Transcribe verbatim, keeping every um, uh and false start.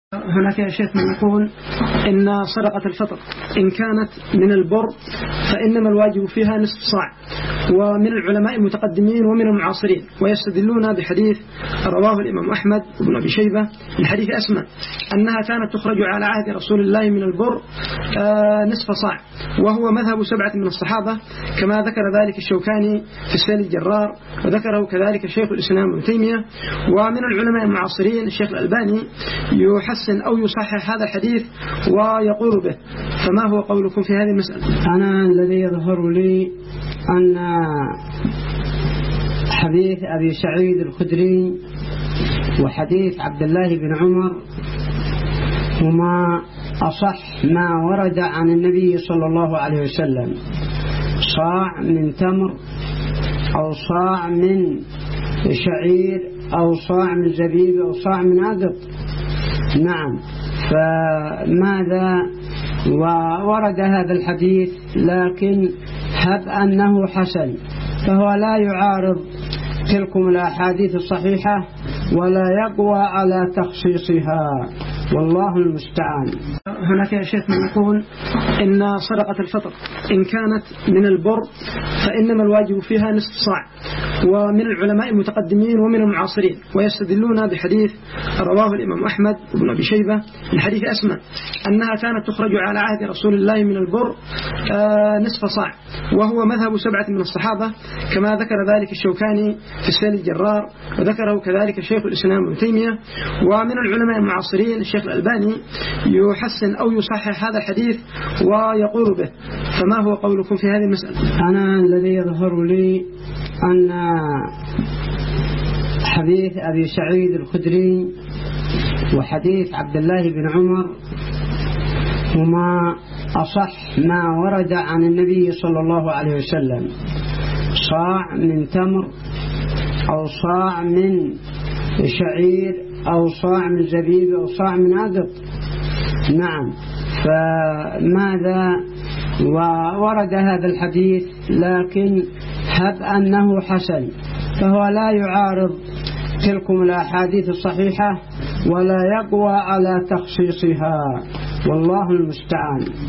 هناك يا شيخ من يقول إن صدقة الفطر إن كانت من البر فإنما الواجب فيها نصف صاع، ومن العلماء المتقدمين ومن المعاصرين، ويستدلون بحديث رواه الإمام أحمد بن أبي شيبة من حديث أسماء أنها كانت تخرج على عهد رسول الله من البر نصف صاع، وهو مذهب سبعة من الصحابة كما ذكر ذلك الشوكاني في السيل الجرار، وذكره كذلك شيخ الإسلام ابن تيمية. ومن العلماء المعاصرين الشيخ الألباني يحسن أو يصحح هذا الحديث ويقول به، فما هو قولكم في هذه المسألة؟ أنا الذي يظهر لي أن حديث أبي سعيد الخدري وحديث عبد الله بن عمر هما أصح ما ورد عن النبي صلى الله عليه وسلم، صاع من تمر أو صاع من شعير أو صاع من زبيب أو صاع من أقط. نعم، فماذا ورد هذا الحديث، لكن هب أنه حسن فهو لا يعارض تلكم الأحاديث الصحيحة ولا يقوى على تخصيصها، والله المستعان. هناك يا شيخ من يقول إن صدقة الفطر إن كانت من البر فإنما الواجب فيها نصف صاع، ومن العلماء المتقدمين ومن المعاصرين، ويستدلون بحديث رواه الإمام أحمد بن أبي شيبة من حديث أسماء أنها كانت تخرج على عهد رسول الله من البر نصف صاع، وهو مذهب سبعة من الصحابة كما ذكر ذلك الشوكاني في السيل الجرار، وذكره كذلك شيخ الإسلام ابن تيمية. ومن العلماء المعاصرين الشيخ الألباني يحسن أو يصحح هذا الحديث ويقول به، فما هو قولكم في هذه المسألة؟ أنا الذي يظهر لي أن حديث أبي سعيد الخدري وحديث عبد الله بن عمر هما أصح ما ورد عن النبي صلى الله عليه وسلم، صاع من تمر أو صاع من شعير أو صاع من زبيب أو صاع من أقط. نعم، فماذا ورد هذا الحديث، لكن هب أنه حسن فهو لا يعارض تلكم الأحاديث الصحيحة ولا يقوى على تخصيصها، والله المستعان.